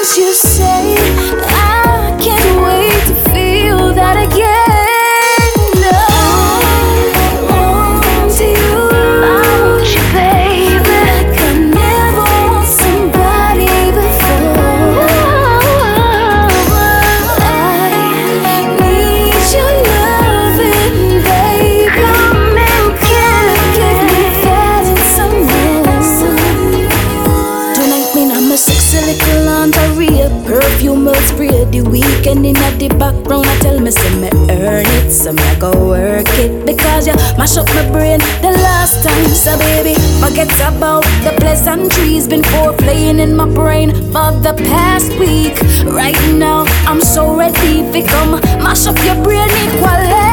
you say I can't wait to feel that again. No, I want you, baby, like I never want somebody before. I need your loving, baby. Come and give me that and some more. Tonight, me I'm a sexy little lingerie, perfume will spray. The weekend in the background, I tell me, say me earn it, so me go work it. Because you mash up my brain the last time. So baby, forget about the pleasantries been foreplaying in my brain for the past week. Right now, I'm so ready to come mash up your brain equally.